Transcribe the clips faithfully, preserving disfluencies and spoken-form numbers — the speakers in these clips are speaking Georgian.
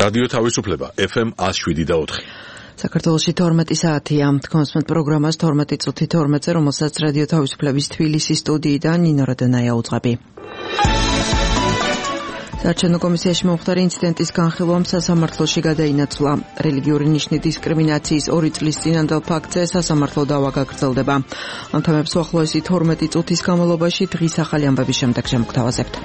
რადიო თავისუფლება ეფ ემ ათს შვიდი და ოთხი. საქართველოში თორმეტი საათია. თქვენს პროგრამას თორმეტი წუთი თორმეტზე, რომელსაც რადიო თავისუფლების თბილისის სტუდიიდან ნინო რადანაია უძღვები. საარჩევნო კომისიაში მომხდარი ინციდენტის განხილვამ სასამართლოში გადაინაცვლა. რელიგიური ნიშნის დისკრიმინაციის ორი წლის წინანდელ ფაქტზე სასამართლო დავა გაგრძელდება. ამ თემებს უახლოესი თორმეტი წუთის განმავლობაში დღის ახალი ამბების შემდეგ შემოგთავაზებთ.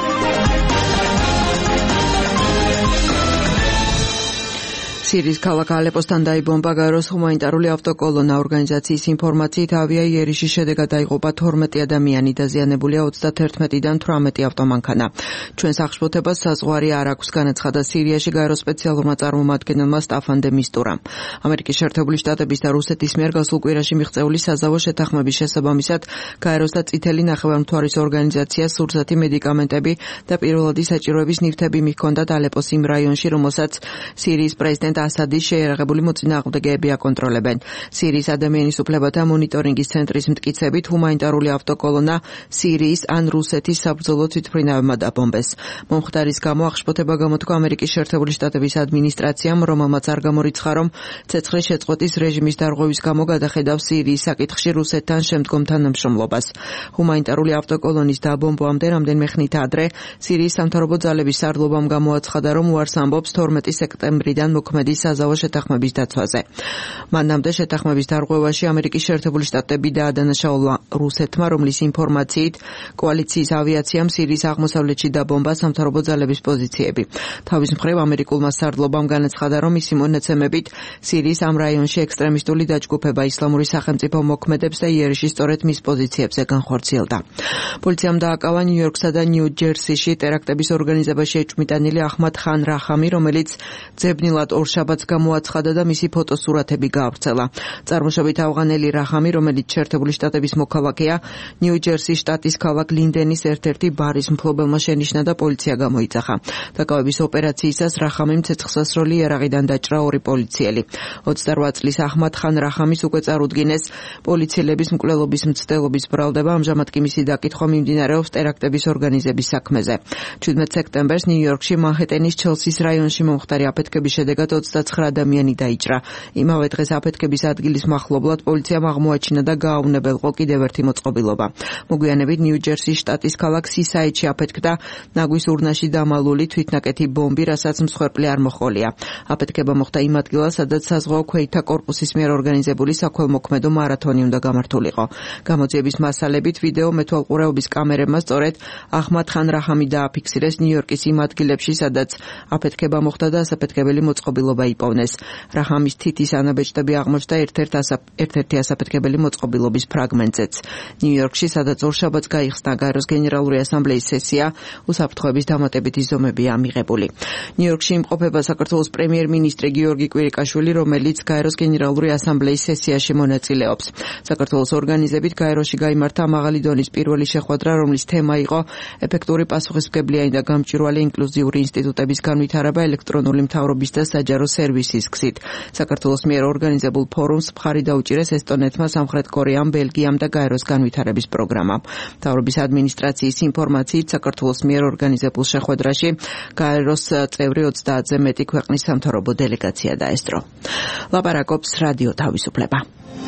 სირიის ქალაქ ალეპოსთან დაიბომბა გაეროს ჰუმანიტარული ავტოკოლონა. ორგანიზაციის ინფორმაციით ავიაიერიშის შედეგად დაიღუპა თორმეტი ადამიანი, დაზიანებულია ოცდაათერთიდან თვრამეტი ავტომანქანა. ჩვენს აღშფოთებას საზღვარი არ აქვს, განაცხადა სირიაში გაეროს სპეციალურმა წარმომადგენელმა სტაფან დე მისტურამ. ამერიკის შეერთებული შტატების და რუსეთის მიერ გასულ კვირაში მიღწეული საზავო შეთანხმების შესაბამისად გაეროს და წითელი ნახევარმთვარის ორგანიზაციას სურსათი მედიკამენტები და პირველადი საჭიროების ნივთები მიჰქონდათ ალეპოს იმ რაიონში, რომელსაც სირიის პრეზიდენტ ასადის შეერაღებული მოწინააღმდეგეები აკონტროლებენ. სირიის ადამიანის უფლებათა მონიტორინგის ცენტრის მტკიცებით ჰუმანიტარული ავტოკოლონა სირიის ან რუსეთის საბრძოლო თვითმფრინავებმა დაბომბეს. მომხდარის გამო აღშფოთება გამოთქვა ამერიკის შეერთებული შტატების ადმინისტრაციამ, რომელმაც არ გამორიცხა, რომ ცეცხლის შეწყვეტის რეჟიმის დარღვევის გამო გადახედავს სირიის საკითხში რუსეთთან შემდგომ თანამშრომლობას. ჰუმანიტარული ავტოკოლონის დაბომბვამდე რამდენიმე ხნით ადრე სირიის სამთავრობო ძალების სარდლობამ გამოაცხადა, რომ უარს ამბობს თორმეტი სექტემბრიდან მოქმედი საზავო შეთანხმების დაცვაზე. მანამდე შეთანხმების დარღვევაში ამერიკის შეერთებული შტატები დაადანაშაულა რუსეთმა, რომლის ინფორმაციით კოალიციის ავიაციამ სირიის აღმოსავლეთში დაბომბა სამთავრობო ძალების პოზიციები. თავის მხრივ ამერიკულმა სარდლობამ განაცხადა, რომ მისი მონაცემებით სირიის ამ რაიონში ექსტრემისტული დაჯგუფება ისლამური სახელმწიფო მოქმედებს და იერიში სწორედ მის პოზიციებზე განხორციელდა. პოლიციამ დააკავა ნიუ-იორკსა და ნიუ-ჯერსიში ტერაქტების ორგანიზებაში ეჭვმიტანილი აჰმად ხან რახამი, რომელიც ძებნილად ორ შაბათს გამოაცხადა და მისი ფოტოსურათები გაავრცელა. წარმოშობით ავღანელი რახამი, რომელიც შეერთებული შტატების მოქალაქეა, ნიუ-ჯერსის შტატის ქალაქ ლინდენის ერთ-ერთი ბარის მფლობელმა შენიშნა და პოლიცია გამოიძახა. დაკავების ოპერაციისას რახამიმ ცეცხლსასროლი იარაღიდან დაჭრა ორი პოლიციელი. ოცდარვა წლის აჰმად ხან რახამის უკვე წარუდგინეს პოლიციელების მკვლელობის მცდელობის ბრალდება, ამჟამად კი მისი დაკითხვა მიმდინარეობს ტერაქტების ორგანიზების საქმეზე. ჩვიდმეტ სექტემბერს ნიუ-იორკში მანჰეტენის ჩელსის რაიონში მომხდარი აფეთქების შედეგად ოცდაცხრა ადამიანი დაიჭრა. იმავე დღეს აფეთქების ადგილის მახლობლად პოლიციამ აღმოაჩინა და გააუნებელყო კიდევ ერთი მოწყობილობა. მოგვიანებით ნიუ-ჯერსის შტატის ქალაქ სისაიდში აფეთქდა ნაგვის ურნაში დამალული თვითნაკეთი ბომბი, რასაც მსხვერპლი არ მოჰყოლია. აფეთქება მოხდა იმ ადგილას, სადაც საზღვაო ქვეითთა კორპუსის მიერ ორგანიზებული საქველმოქმედო მარათონი უნდა გამართულიყო. გამოძიების მასალებით ვიდეო მეთვალყურეობის კამერებმა სწორედ აჰმად ხან რახამი დააფიქსირეს ნიუ-იორკის იმ ადგილებში, სადაც აფეთქება მოხდა და ასაფეთქებელი მოწყობილობა იპოვნეს. რახამის თითის ანაბეჭდები აღმოჩნდა ერთ-ერთ ასაფ... ერთ-ერთი ასაფეთქებელი მოწყობილობის ფრაგმენტზეც. ნიუ-იორკში, სადაც ორშაბათს გაიხსნა გაეროს გენერალური ასამბლეის სესია, უსაფრთხოების დამატებითი ზომებია მიღებული. ნიუ-იორკში იმყოფება საქართველოს პრემიერ-მინისტრი გიორგი კვირიკაშვილი, რომელიც გაეროს გენერალური ასამბლეის სესიაში მონაწილეობს. საქართველოს ორგანიზებით გაეროში გაიმართა მაღალი დონის პირველი შეხვედრა, რომლის თემა იყო ეფექტური პასუხისმგებლიანი და გამჭვირვალე ინკლუზიური ინსტიტუტების განვითარება ელექტრონული მთავრობის და საჯარო სერვისის გზით. საქართველოს მიერ ორგანიზებულ ფორუმს მხარი დაუჭირეს ესტონეთმა, სამხრეთ კორეამ, ბელგიამ და გაეროს განვითარების პროგრამამ. მთავრობის ადმინისტრაციის ინფორმაციით საქართველოს მიერ ორგანიზებულ შეხვედრაში გაეროს წევრი ოცდაათზე მეტი ქვეყნის სამთავრობო დელეგაცია დაესწრო. ლაპარაკობს რადიო თავისუფლება.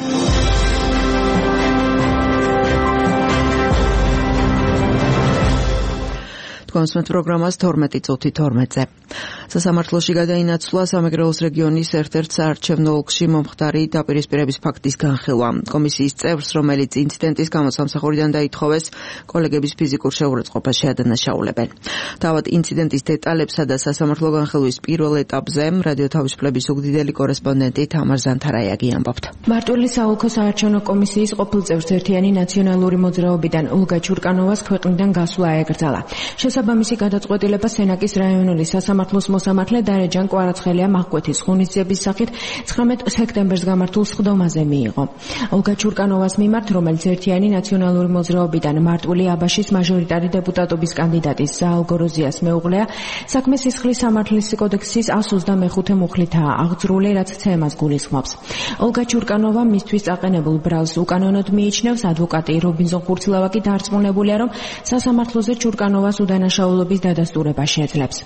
თქვენს პროგრამას თორმეტი წუთი თორმეტზე. სასამართლოში გადაინაცვლა სამეგრელოს რეგიონის ერთ-ერთ საარჩევნო ოლქში მომხდარი დაპირისპირების ფაქტის განხილვა. კომისიის წევრს, რომელიც ინციდენტის გამო სამსახურიდან დაითხოვეს, კოლეგების ფიზიკურ შეურაცხყოფაში ადანაშაულებენ. თავად ინციდენტის დეტალებსა და სასამართლო განხილვის პირველ ეტაპზე რადიო თავისუფლების უგდიდელი კორესპონდენტი თამარ ზანთარაიაგი ამბობთ. მარტვილი საოლქო საარჩევნო კომისიის ყოფილ წევრს ერთიანი ნაციონალური მოძრაობიდან ოლგა ჩურკანოვას ქვეყნიდან გასვლა აეკრძალა. შესაბამისი გადაწყვეტილება სენაკის რაიონული სასამართლოს მოსამართლე დარეჯან კვარაცხელიამ აღკვეთის ღონისძიების სახით ცხრამეტ სექტემბერს გამართულ სხდომაზე მიიღო. ოლგა ჩურკანოვას მიმართ, რომელიც ერთიანი ნაციონალური მოძრაობიდან მარტვილი აბაშის მაჟორიტარი დეპუტატობის კანდიდატის ზაალ გოროზიას მეუღლეა, საქმე სისხლის სამართლის კოდექსის εκατს ოცდამეხუთე მუხლითაა აღძრული, რაც ცემას გულისხმობს. ოლგა ჩურკანოვა მისთვის წაყენებულ ბრალს უკანონოდ მიიჩნევს. ადვოკატი რობინზონ ხურცლავა კი დარწმუნებულია, რომ სასამართლოზე ჩურკანოვას უდანაშაულობის დადასტურება შეძლებს.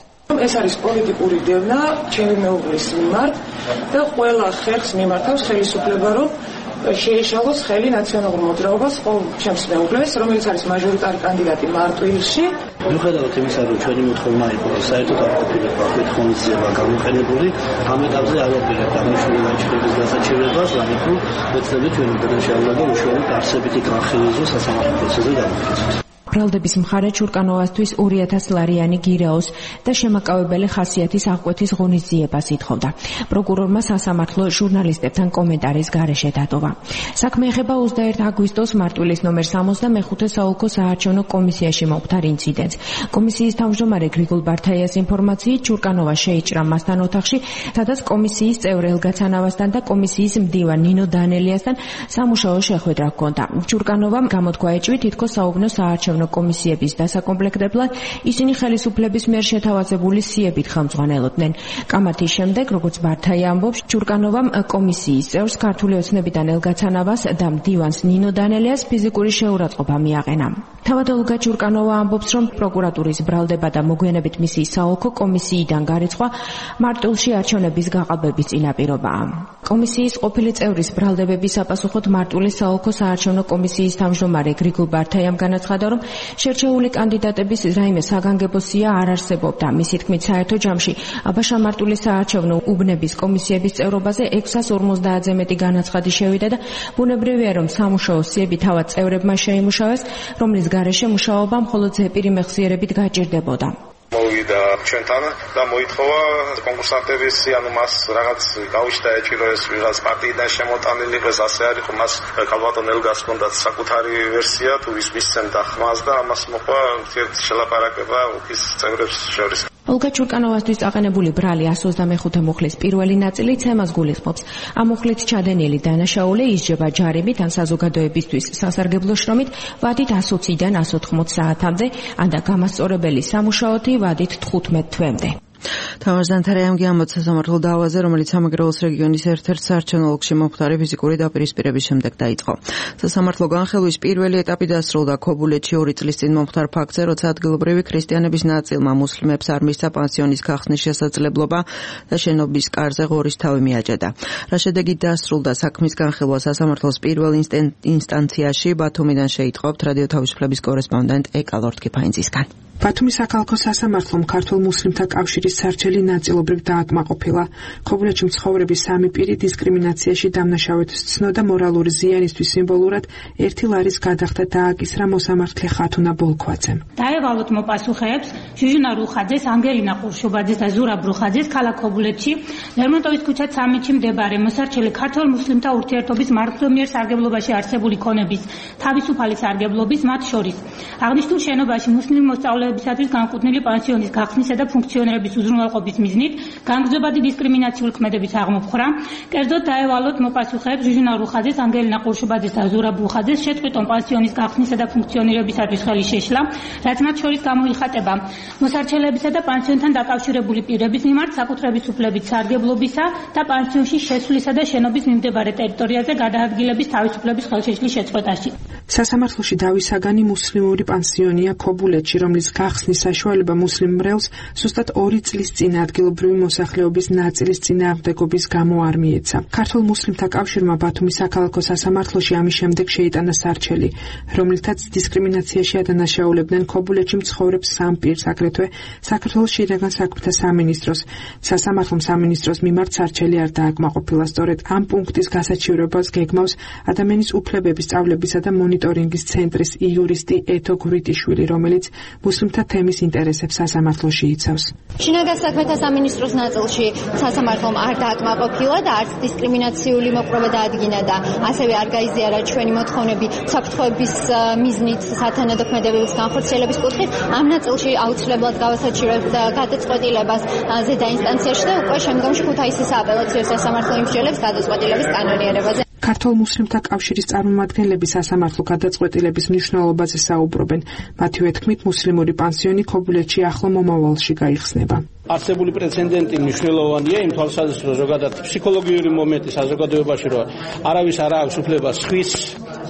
ეს არის პოლიტიკური დევნა ჩემი მეუღლის მიმართ და ყველა ხერხს მიმართავს ხელისუფლება, რომ შეეშალოს ხელი ნაციონალურ მოძრაობას ჩემს მეუღლეს, რომელიც არის მაჟორიტარი კანდიდატი მარტვილში. მიუხედავად იმისა, რომ ჩვენი მოთხოვნა იყო საერთოდ არ ყოფილა ბაქოს ხონისძიება გამოყენებული, ამ ეტაპზე არ ვაპირებთ აღნიშნული ლანჩხების დასაჩერებას, რადგან ეცდებით ჩვენი გადაშალა და უშუალოდ არსებითი განხილვის სასამართლო პროცესზე დამოკიდებას. ბრალდების მხარე ჩურკანოვასთვის ორი ათას ლარიანი გირაოს და შემაკავებელი ხასიათის აღკვეთის ღონისძიებას ითხოვდა. პროკურორმა სასამართლო ჟურნალისტებთან კომენტარის გარეშე დატოვა. საქმე ეხება ოცდაერთი აგვისტოს მარტვილის ნომერ სამოცდამეხუთე საოლქო საარჩევნო კომისიაში მომხდარ ინციდენტს. კომისიის თავმჯდომარე გრიგოლ ბართაიას ინფორმაციით, ჩურკანოვა შეიჭრა მასთან ოთახში, სადაც კომისიის წევრ ელგა ცანავასთან და კომისიის მდივან ნინო დანელიასთან სამუშაო შეხვედრა ჰქონდა. ჩურკანოვამ გამოთქვა ეჭვი თითქოს საუბნო საარჩევნო კომისიების დასაკომპლექტებლად ისინი ხელისუფლების მიერ შეთავაზებული სიებით ხელმძღვანელობდნენ. კამათის შემდეგ, როგორც ბართაია ამბობს, ჩურკანოვამ კომისიის წევრს ქართული ოცნებიდან ელგა ცანავას და მდივანს ნინო დანელიას ფიზიკური შეურაცხყოფა მიაყენა. თავად ოლგა ჩურკანოვა ამბობს, რომ პროკურატურის ბრალდება და მოგვიანებით მისი საოლქო კომისიიდან გარიცხვა მარტვილში არჩევნების გაყალბების წინაპირობაა. კომისიის ყოფილი წევრის ბრალდებების საპასუხოდ მარტვილის საოლქო საარჩევნო კომისიის თავმჯდომარე გრიგოლ ბართაიამ განაცხადა, რომ შერჩეული კანდიდატების რაიმე საგანგებო სია არ არსებობდა. მისი თქმით, საერთო ჯამში აბაშა მარტვილის საარჩევნო უბნების კომისიების წევრობაზე ექვსას ორმოცდაათზე მეტი განაცხადი შევიდა და ბუნებრივია, რომ სამუშაო სიები თავად წევრებმა შეიმუშავეს, რომლის გარეშე მუშაობა მხოლოდ ზეპირი მეხსიერებით გაჭირდებოდა. მოვიდა ჩვენთან და მოითხოვა კონკურსანტების, ანუ მას რაღაც გავიშთა ეჭირო ეს ვიღაც პარტიიდან შემოტანილი იყოს, ასე არ იყო, მას ქალბატონ ელგას ჰქონდა საკუთარი ვერსია, თუ ვის მისცემდა ხმას და ამას მოყვა ერთ შელაპარაკება ოფის წევრებს შორის. ოლგა ჩურკანოვასთვის აყენებული ბრალი εκას ოცდამეხუთე მუხლის პირველი ნაწილი ცემას გულისხმობს. ამ მუხლით ჩადენილი დანაშაული ისჯება ჯარიმით ან საზოგადოებისთვის სასარგებლო შრომით ვადით εκას ოცდან εκას ოთხმოც საათამდე, ან და გამასწორებელი სამუშაოთი ვადით თხუთმეტ თვემდე. თამარ ზანთარაიამგი ამბობს სასამართლო დაავაზე, რომელიც სამეგრელოს რეგიონის ერთ-ერთ საარჩევნო ოლქში მომხდარი ფიზიკური დაპირისპირების შემდეგ დაიწყო. სასამართლო განხილვის პირველი ეტაპი დასრულდა ქობულეთში ორი წლის წინ მომხდარ ფაქტზე, როცა ადგილობრივი ქრისტიანების ნაწილმა მუსლიმებს არ მისცა პანსიონის გახსნის შესაძლებლობა და შენობის კარზე ღორის თავი მიაჭედა. რა შედეგით დასრულდა საქმის განხილვა სასამართლოს პირველ ინსტანციაში, ბათუმიდან შეიტყობთ რადიო თავისუფლების კორესპონდენტ ეკა ლორთქიფაინძისგან. ბათუმის საქალაქო სასამართლომ ქართულ მუსლიმთა კავშირის სარჩელი ნაწილობრივ დააკმაყოფილა. ქობულეთში მცხოვრები სამი პირი დისკრიმინაციაში დამნაშავედ ცნო და მორალური ზიანისთვის სიმბოლურად ერთი ლარის გადახდა დააკისრა მოსამართლე ხათუნა ბოლქვაძემ. დაევალოთ მოპასუხეებს ჟუჟუნა რუხაძეს, ანგელინა ყურშუბაძეს და ზურაბ რუხაძეს ქალაქ ქობულეთში ლერმონტოვის ქუჩა ცამეტში მდებარე მოსარჩელი ქართულ მუსლიმთა ურთიერთობის მართლმიერ სარგებლობაში არსებული ქონების თავისუფალი სარგებლობის, მათ შორის აღნიშნულ შენობაში მუსლიმ მოსწავლეებისათვის განკუთვნილი პანსიონის გახსნისა და ფუნქციონირების უზრუნველყოფის მიზნით განგრძობადი დისკრიმინაციული ქმედების აღმოფხვრა, კერძოდ დაევალოთ მოპასუხეებს ჟუჟუნა რუხაძეს, ანგელინა ყურშუბაძეს და ზურაბ რუხაძეს შეწყვიტონ პანსიონის გახსნისა და ფუნქციონირებისათვის ხელი შეშლა, რაც მათ შორის გამოიხატება მოსარჩელებისა და პანსიონთან დაკავშირებული პირების მიმართ საკუთრების უფლებით სარგებლობისა და პანსიონში შესვლისა და შენობის მიმდებარე ტერიტორიაზე გადაადგილების თავისუფლების ხელშეშლის შეწყვეტაში. სასამართლოში დავისაგანი მუსლიმური პანსიონია ქობულეთში, რომლის გახსნის საშუალება მუსლიმ მრევლს ზუსტად ორი წლის წინ ადგილობრივი მოსახლეობის ნაწილის წინააღმდეგობის გამო არ მიეცა. ქართულ მუსლიმთა კავშირმა ბათუმის საქალაქო სასამართლოში ამის შემდეგ შეიტანა სარჩელი, რომლითაც დისკრიმინაციაში ადანაშაულებდნენ ქობულეთში მცხოვრებ სამ პირს, აგრეთვე საქართველოს შინაგან საქმეთა სამინისტროს. სასამართლომ სამინისტროს მიმართ სარჩელი არ დააკმაყოფილა. სწორედ ამ პუნქტის გასაჩივრებას გეგმავს ადამიანის უფლებების სწავლებისა და მონიტორინგის ცენტრის იურისტი ეთო გვრიტიშვილი, რომელიც მუსლიმთა თემის ინტერესებს სასამართლოში იცავს. შინაგან საქმეთა სამინისტროს ნაწილში სასამართლომ არ დააკმაყოფილა და არც დისკრიმინაციული მოპყრობა დაადგინა და ასევე არ გაიზიარა ჩვენი მოთხოვნები საფრთხეების მიზნით სათანადო ქმედებების განხორციელების კუთხით. ამ ნაწილში აუცილებლად გავასაჩივრებთ გადაწყვეტილებას ზედა ინსტანციაში და უკვე შემდგომში ქუთაისის სააპელაციო სასამართლო იმსჯელებს გადაწყვეტილების კანონიერებაზე. ქართულ მუსლიმთა კავშირის წარმომადგენლები სასამართლო გადაწყვეტილების მნიშვნელობაზე საუბრობენ. მათივე თქმით, მუსლიმური პანსიონი ქობულეთში ახლო მომავალში გაიხსნება. არსებული პრეცედენტი მნიშვნელოვანია იმ თვალსაზრისით, რომ ზოგადად ფსიქოლოგიური მომენტი საზოგადოებაში, რომ არავის არ აქვს უფლება სხვის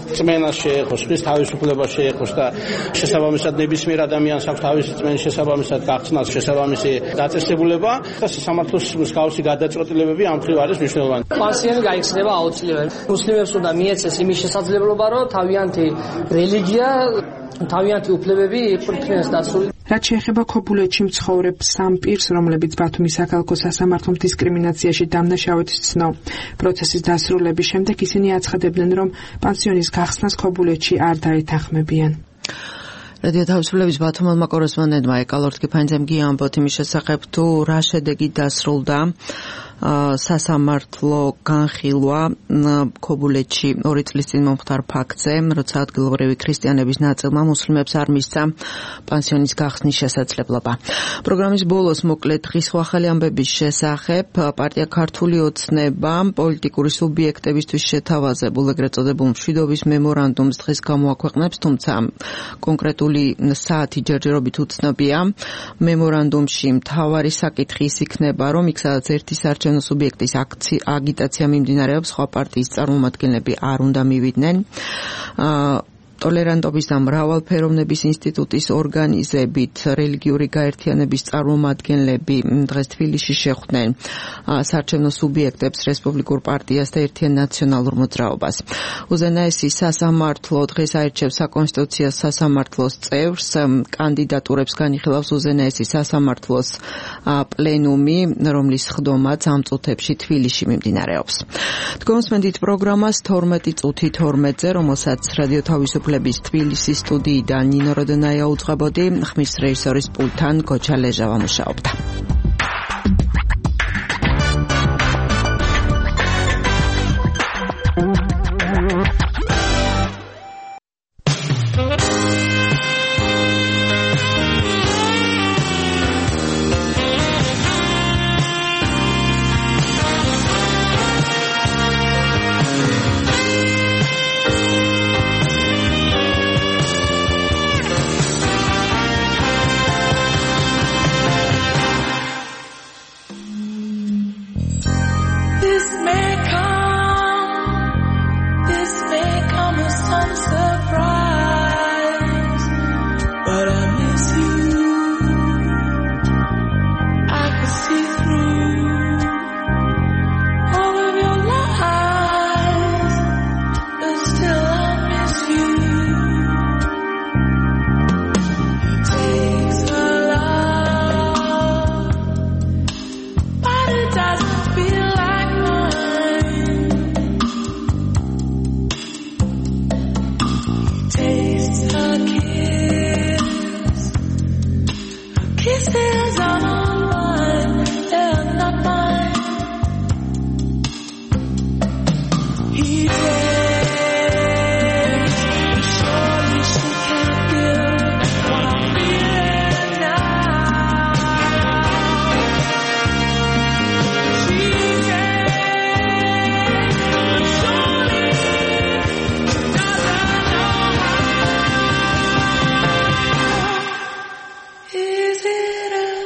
წმენას შეეხოს, ხის თავისუფლებას შეეხოს და შესაბამისად ნებისმიერ ადამიანს აქვს თავისი წმენის შესაბამისად გახსნას შესაბამისი დაწესებულება და სამართლის მსგავსი გადაწყვეტილებები ამ მხრივ არის მნიშვნელოვანი. პანსიონი გაიხსნება აუცილებლად. მუსლიმებს უნდა მიეცეს იმის შესაძლებლობა, რომ თავიანთი რელიგია, თავიანთი უფლებები იქნეს დაცული. რაც შეეხება ქობულეთში მცხოვრებ სამ პირს, რომლებიც ბათუმის საქალაქო სასამართლომ დისკრიმინაციაში დამნაშავედ ცნო. პროცესის დასრულების შემდეგ ისინი აცხადებდნენ, რომ პანსიონის გახსნას ქობულეთში არ დაეთანხმებიან. რადიო თავისუფლების ბათუმელმა კორესპონდენტმა ეკალორ თქიფანიძემ გიამბოთ იმის შესახებ, თუ რა შედეგი დასრულდა სასამართლო განხილვა ქობულეთში ორი წლის წინ მომხდარ ფაქტზე, როცა ადგილობრივი ქრისტიანების ნაწილმა მუსლიმებს არ მისცა პანსიონის გახსნის შესაძლებლობა. პროგრამის ბოლოს მოკლედ ხისხვახალი ამბების შესახებ პარტია ქართული ოცნება პოლიტიკური სუბიექტებისთვის შეთავაზებულ ეგრეთ წოდებულ მშვიდობის მემორანდუმს დღეს გამოაქვეყნებს, თუმცა კონკრეტული საათი ჯერჯერობით უცნობია. მემორანდუმში მთავარი საკითხი ის იქნება, რომ იქ სადაც ერთი საარჩევნო სუბიექტის აგიტაცია მიმდინარეობს, სხვა პარტიის წარმომადგენლები არ უნდა მივიდნენ. ტოლერანტობის და მრავალფეროვნების ინსტიტუტის ორგანიზებით რელიგიური გაერთიანების წარმომადგენლები დღეს თბილისში შეხვდნენ საარჩევნო სუბიექტებს, რესპუბლიკურ პარტიას და ერთიან ნაციონალურ მოძრაობას. უზენაესი სასამართლო დღეს აირჩევს საკონსტიტუციო სასამართლოს წევრს, კანდიდატურებს განიხილავს უზენაესი სასამართლოს პლენუმი, რომლის ხდომაც ამ წუთებში თბილისში მიმდინარეობს. თქვენსმენდით პროგრამას თორმეტი წუთი თორმეტზე, რომელსაც რადიო თავისუფლების თბილისის სტუდიიდან ნინო როდონაია უძღვებოდი, ხმის რეჟისორის პულტთან გოჩა ლეჟავა მუშაობდა. Is it a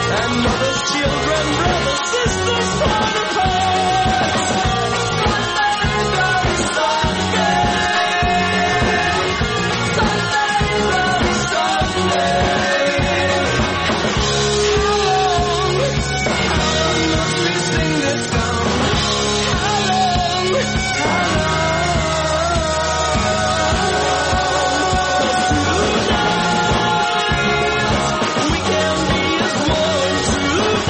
and mothers, children, brothers, sisters torn apart. Sunday, bloody Sunday. Sunday, bloody Sunday. How long, how long must we sing this song? How long, how long? Tonight we can be as one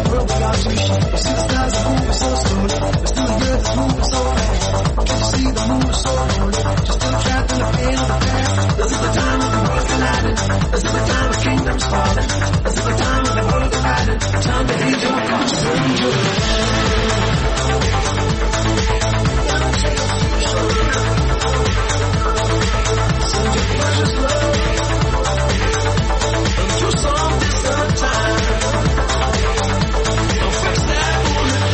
world without you. You see the stars are moving so slowly, but still the earth is moving so fast. Can't you see the moon is so lonely? Just still trapped in the pain of the past. This is the time of the world colliding. This is the time of kingdoms falling. This is the time of the world divided. Time to heed your conscience and your send your precious love into some distant time. Don't fix that wounded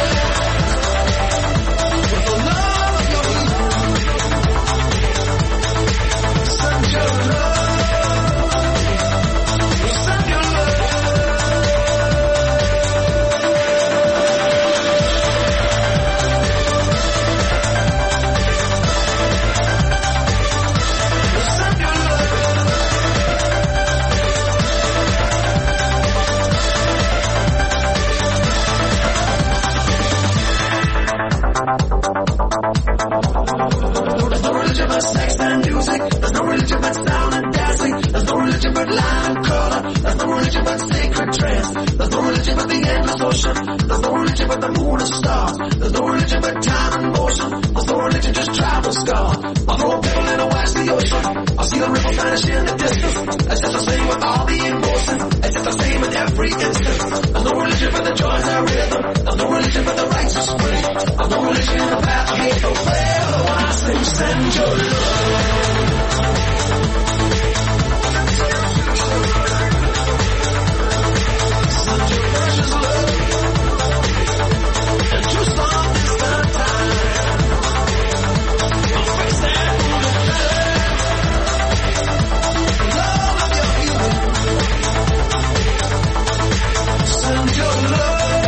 blood with the love of your people. Send your love. Send your love. There's no religion but sex and music. There's no religion but sound and dancing. There's no religion but light and color. There's no religion but sacred trance. There's no religion but the endless ocean. There's no religion but the moon and stars. There's no religion but time and motion. There's no religion, just tribal scars. I'll throw a pebble and I'll watch the ocean. I'll see the river vanish in the distance. It's just the same with all the emotions. It's just the same in every instant. There's no religion but the joys and rhythm. There's no religion but the righteous free. There's no religion in the path of hate. No prayer, no I say send your love. Send your precious love into some distant time. Don't fix that wounded blood. Love of your healing. Send your love.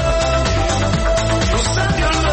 Send your love.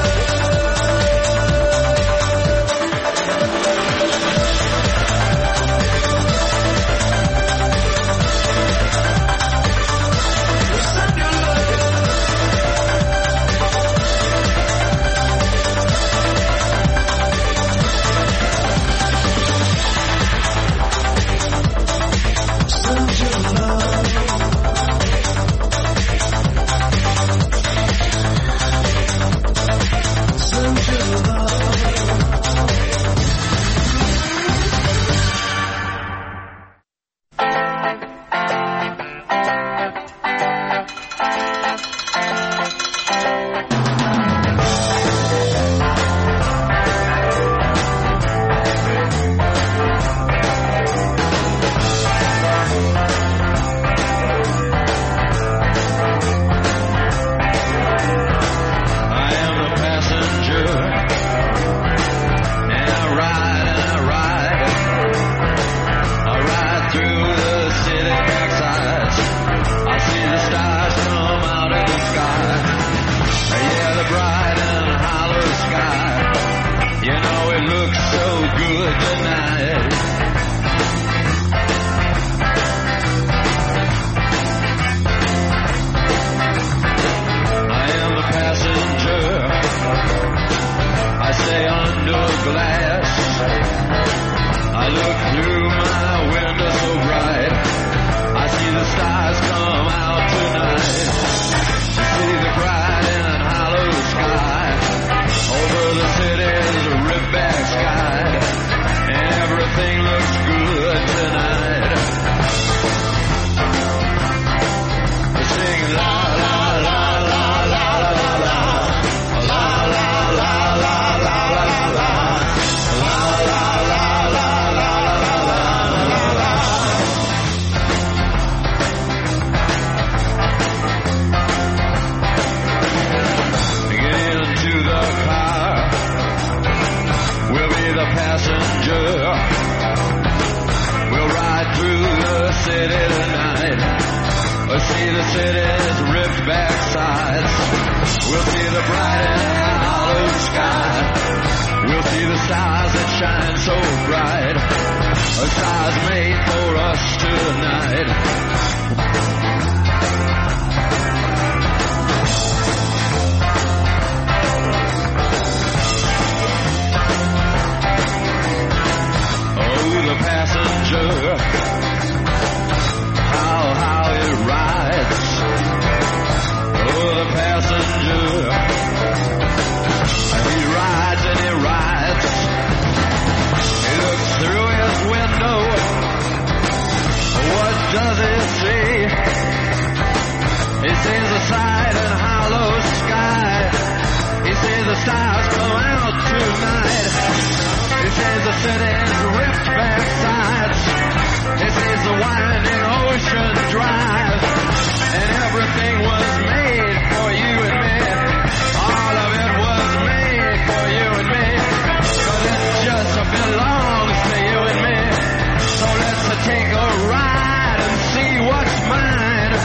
city's rift-back sides. This is the winding Ocean Drive, and everything was made for you and me. All of it was made for you and me, 'cause it just belongs to you and me. So let's take a ride and see what's mine.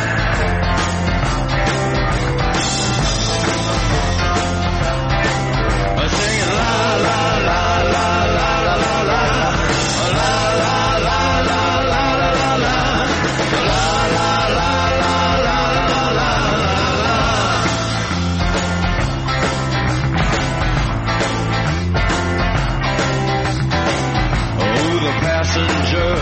Singing la la la la la la la la la la la la la la la passenger,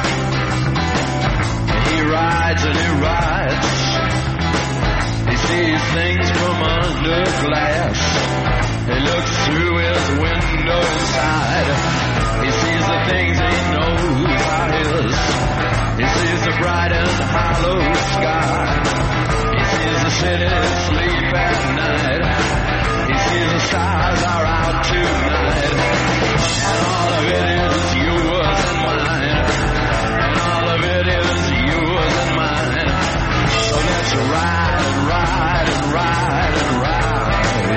he rides and he rides. He sees things from under glass. He looks through his window inside. He sees the things he knows are his. He sees the bright and hollow sky. He sees the city sleep at night. He sees the stars are out tonight. And all of it is yours and mine. And all of it is yours and mine. So let's ride and ride and ride and ride.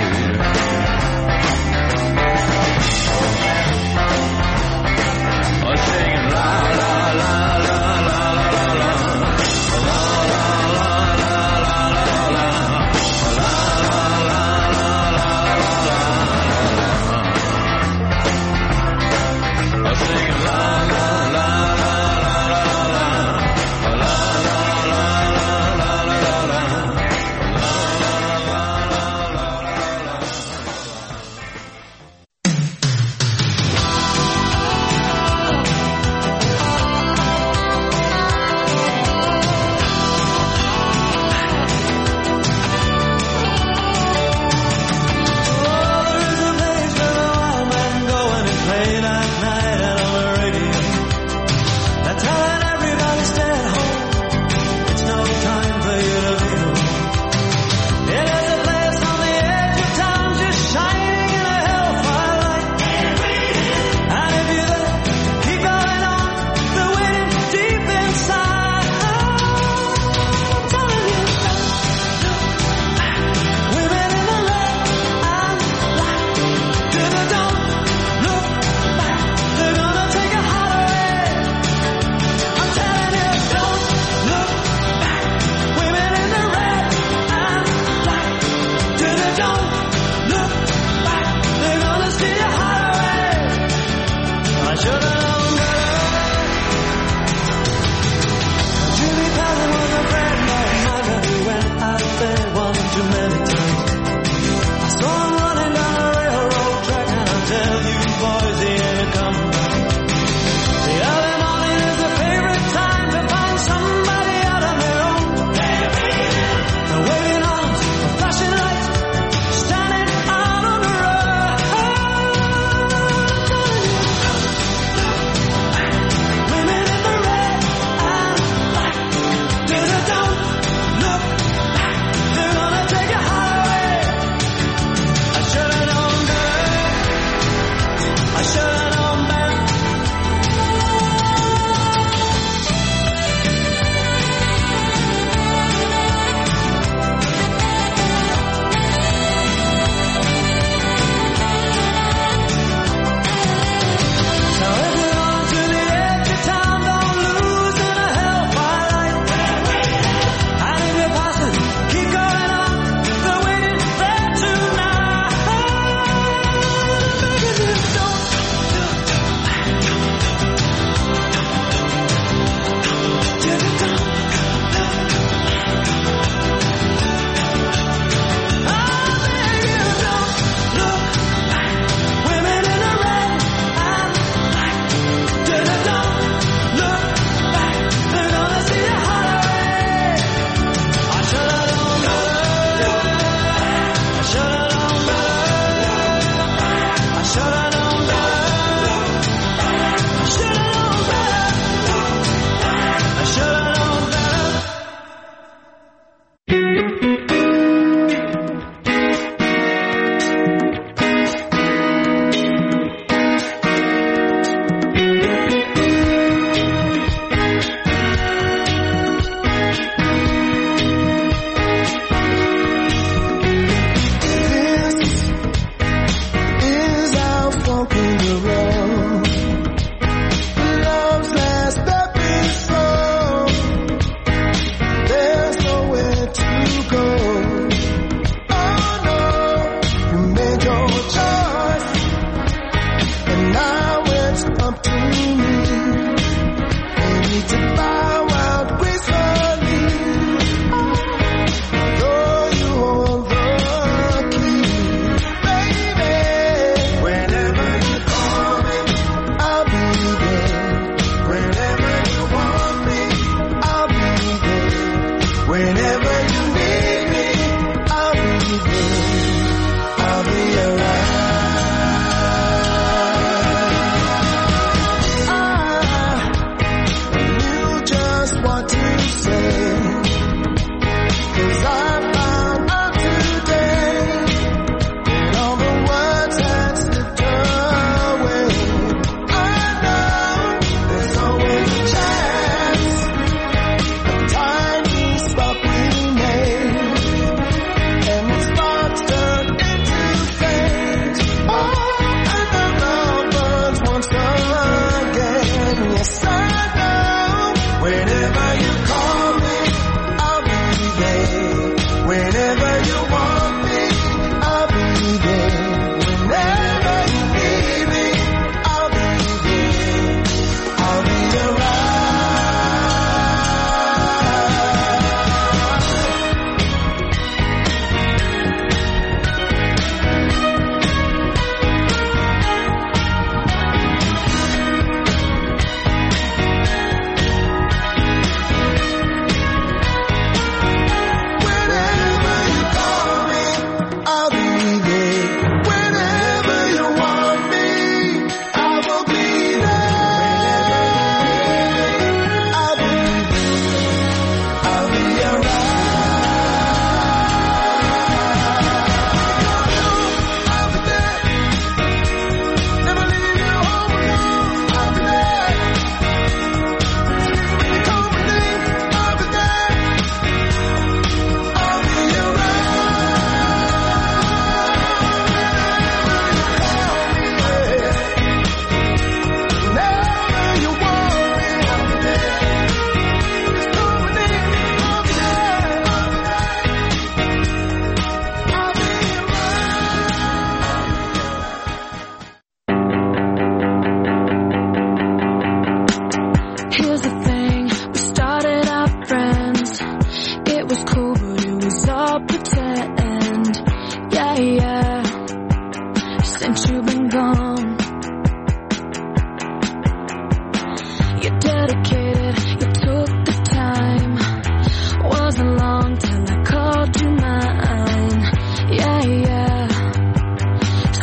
Oh, singing la la la la la la la la la la la la la la la la.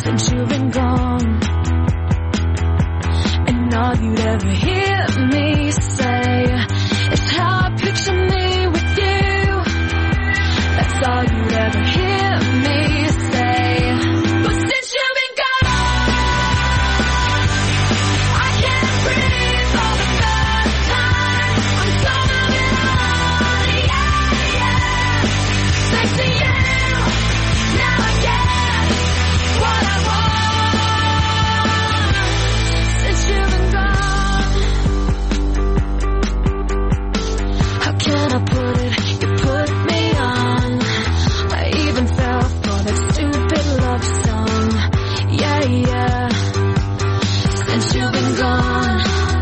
since you've been gone. And all you'd ever hear me say is how I picture me with you. That's all you'd ever hear me say. But since you've been gone, I can't breathe for the first time. I'm so moving on, yeah, yeah. Thanks to you, now I get what I want. Since you've been gone, how can I put it? You put me on. I even fell for that stupid love song. Yeah, yeah. Since you've been gone,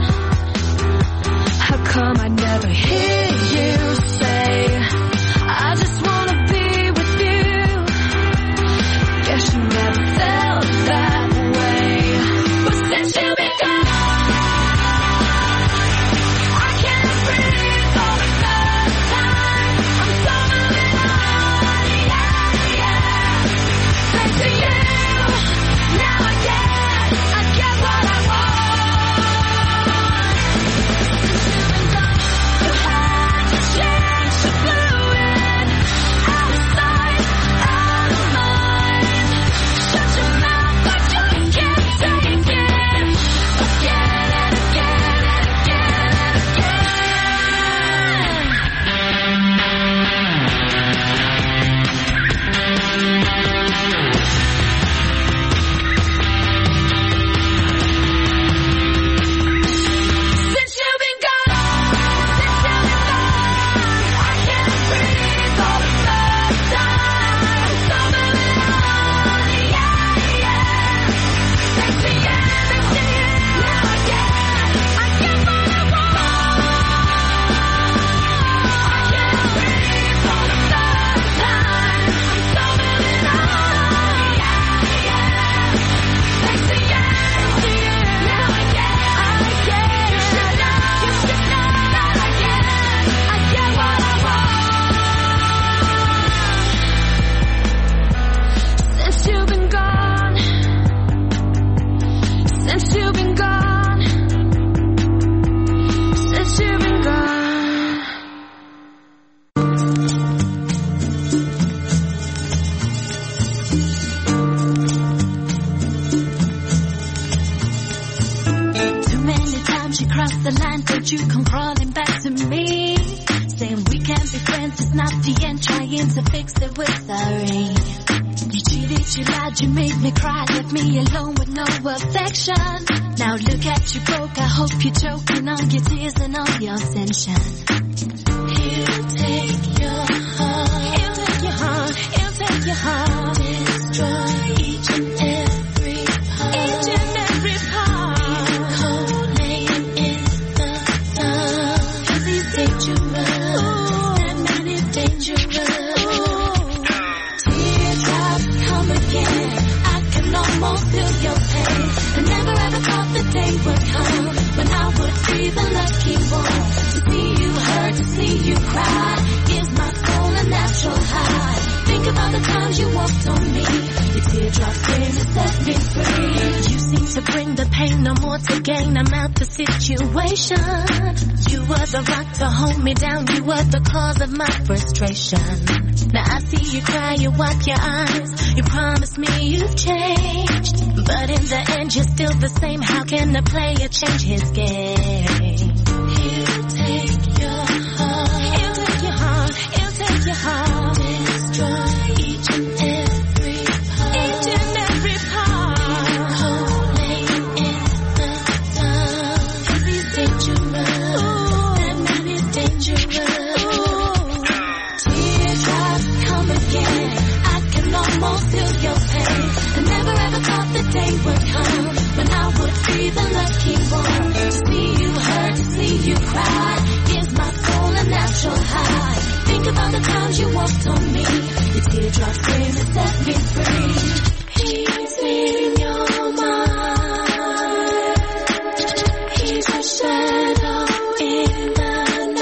how come I never hear you say I just wanna be with you? Guess you never felt that way. But since you've been gone, I can't breathe for the first time. I'm so moving on, yeah, yeah. Thanks to you, now I get, I get what I want. You had to change the fluid, out of sight, out of mind. Shut your mouth like you can't take it. Again and again and again Since you've been gone, since you've been gone, I can't breathe for the first time. I'm so moving on, yeah, yeah. Thanks to you, thanks to you, now I get, I get what I want. I can't breathe for the first time. I'm so moving on, yeah, yeah. Thanks to you, thanks to you, now I get, I get. You should know, you should know that I get, I get what I want. Since you've been gone, since you've been gone, since you've been gone. Too many times you crossed the line, but you come crawling back to me, saying we can't be friends, it's not the end, trying to fix it with sorry. You cheated, you lied, you made me cry, left me alone with no affection. Now look at you broke, I hope you're choking on your tears and all your tension. He'll take your heart, he'll take your heart, he'll take your heart, destroy each and every part, each and every part. Cold laying in the sun, 'cause he's dangerous, that man is dangerous. Teardrops come again, I can almost feel your pain. I never ever thought the day would come when I would be the lucky one to see you hurt, to see you cry. Gives my soul a natural high. Think about the times you walked on me. Your teardrops came to set me free. You seem to bring the pain, no more to gain. I'm out the situation. You were the rock to hold me down. You were the cause of my frustration. Now I see you cry, you wipe your eyes. You promised me you've changed, but in the end you're still the same. How can a player change his game? He'll take your heart, he'll take your heart, he'll take your heart, destroy each and every part, each and every part. Cold laying in the sun, 'cause he's dangerous, that man is dangerous. Teardrops come again, I can almost feel your pain. I never ever thought the day would come when I would be the lucky one to see you hurt, to see you cry. Gives my soul a natural high. Think about the times you walked on me. Your teardrops came to set me free. He's in your mind. He's a shadow in the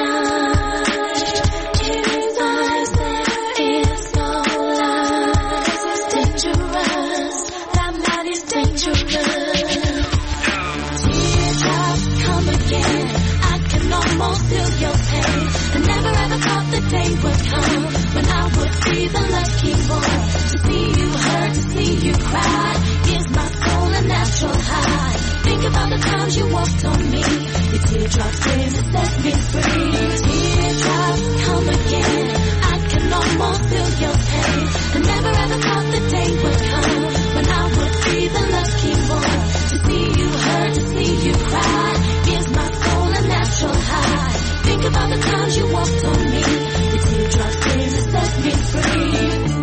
night. In his eyes there is no light. Dangerous, that man children. Teardrops come again. I can almost feel your pain. I never ever thought the day would come when I would be the lucky one. To see you hurt, to see you cry, gives my soul a natural high. Think about the times you walked on me. Your teardrops came to set me free. Teardrops come again. I can almost feel your pain. I never ever thought the day would come when I would be the lucky one. To see you hurt, to see you cry, gives my soul a natural high. Think about the times you walked on me. Your teardrops came to set me free.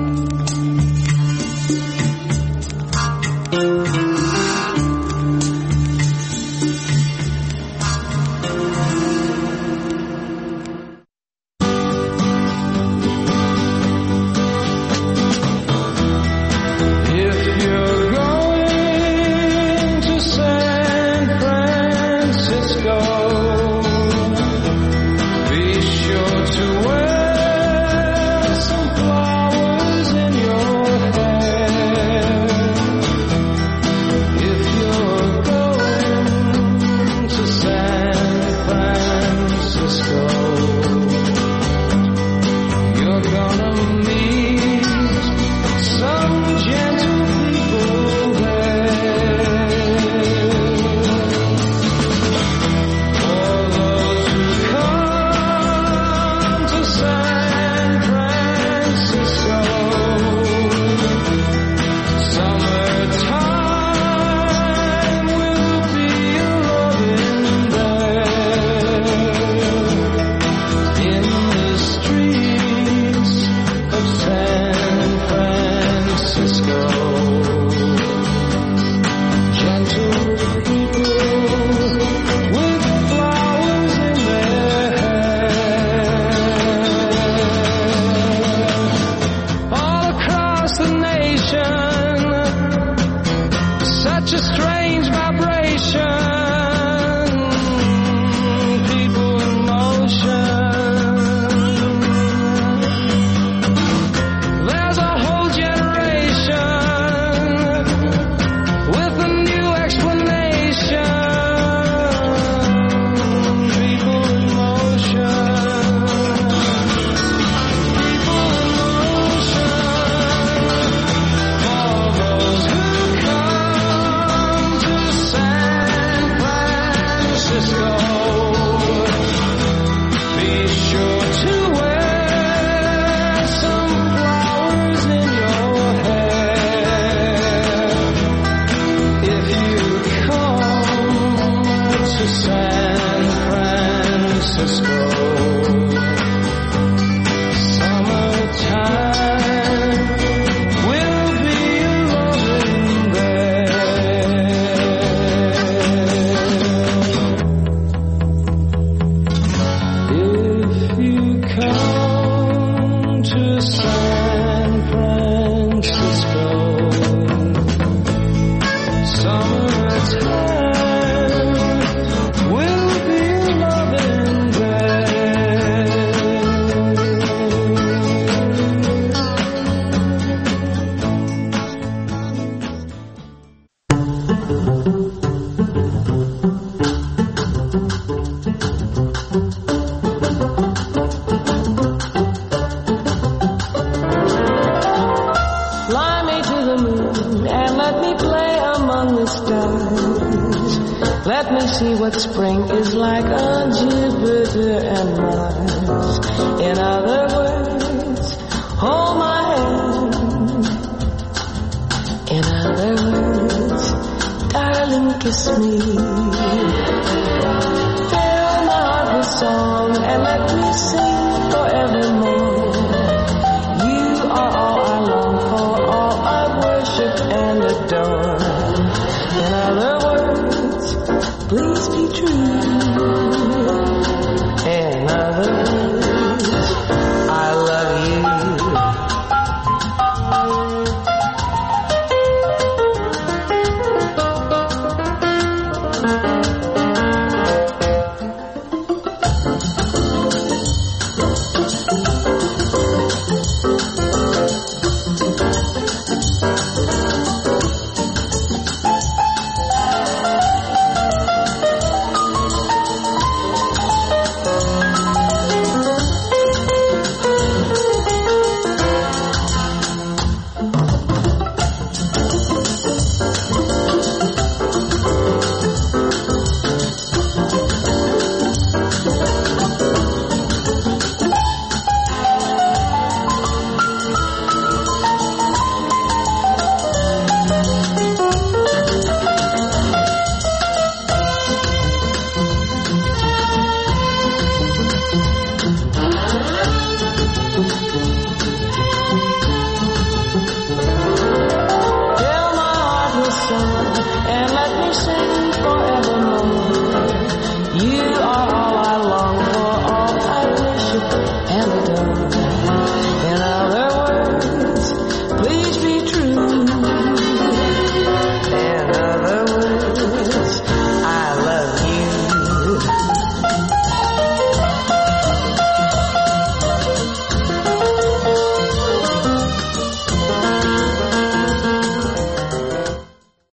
wishing for